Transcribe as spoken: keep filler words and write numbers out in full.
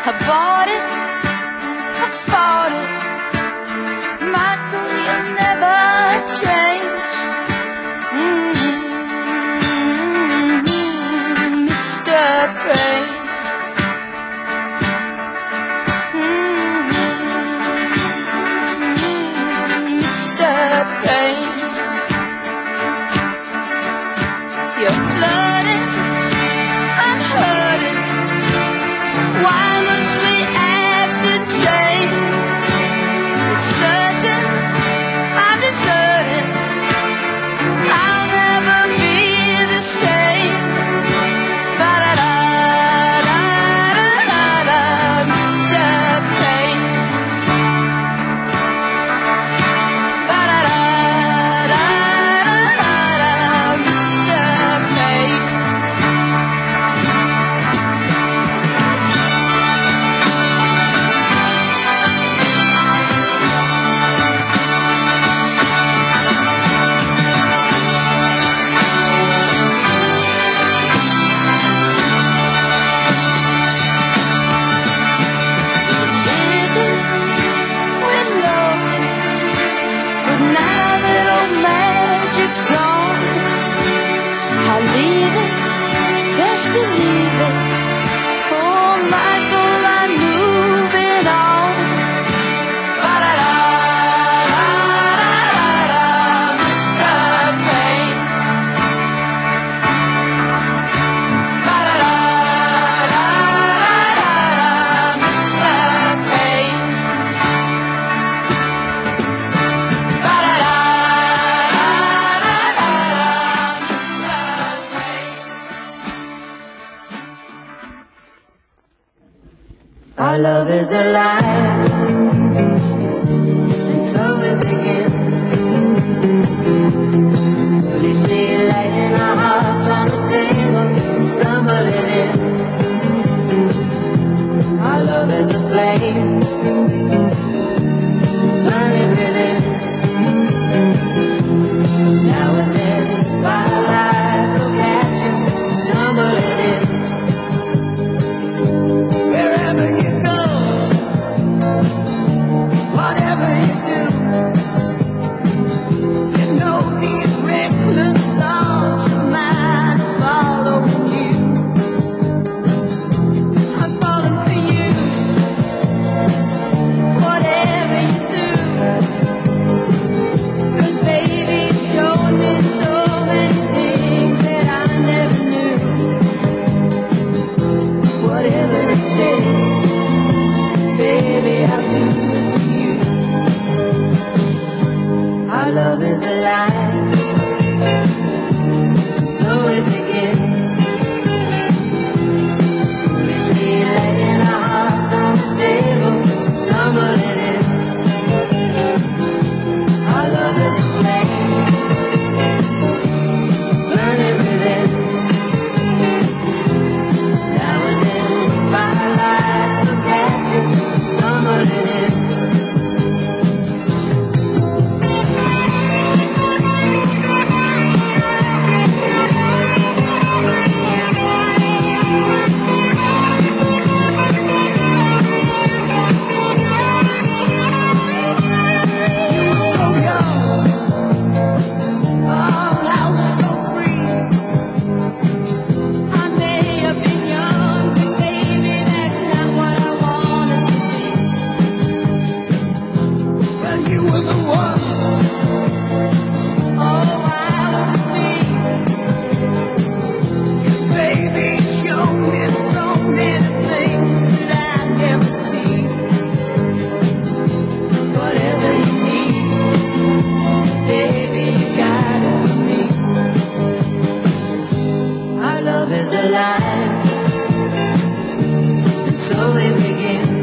I bought it, I fought it. Michael, you'll never change. Mm-hmm. Mister Brain. Mm-hmm. Mister Brain. You're flooding, I'm hurting. Why must we act the same? It's certain I'm deserting. I'll never be the same. Ba-da-da-da-da-da, Mister Pain. Ba-da-da-da-da-da, Mister Pain. Believe it. Oh, Michael, I'm moving on. Ba-da-da-da-da-da, Mister Pain. Ba-da-da-da-da-da, Mister Pain. Ba-da-da-da-da-da, Mister Pain. Our love is alive, and so we begin. We see light in our hearts on the table, stumbling in. Our love is a flame, burning within. Now and then, firelight will catch us, stumbling in. Wherever you go, whatever you do, you know these reckless thoughts of mine are following you. I'm falling for you, whatever you do. 'Cause baby, you showed me so many things that I never knew. Whatever it takes, baby, I'll do it for you. Our love is alive, and so we begin. We see light in our hearts on the table, stumbling in. Our love is a flame, burning within. Now and then, firelight will catch us, stumbling in. You were so young, oh, I was so free. I may have been young, but baby, that's not what I wanted to be. Well, you were the one. Oh, why was it me? Baby, show me so many things that I never see. Whatever you need, baby, you got it for me. Our love is alive, and so we begin.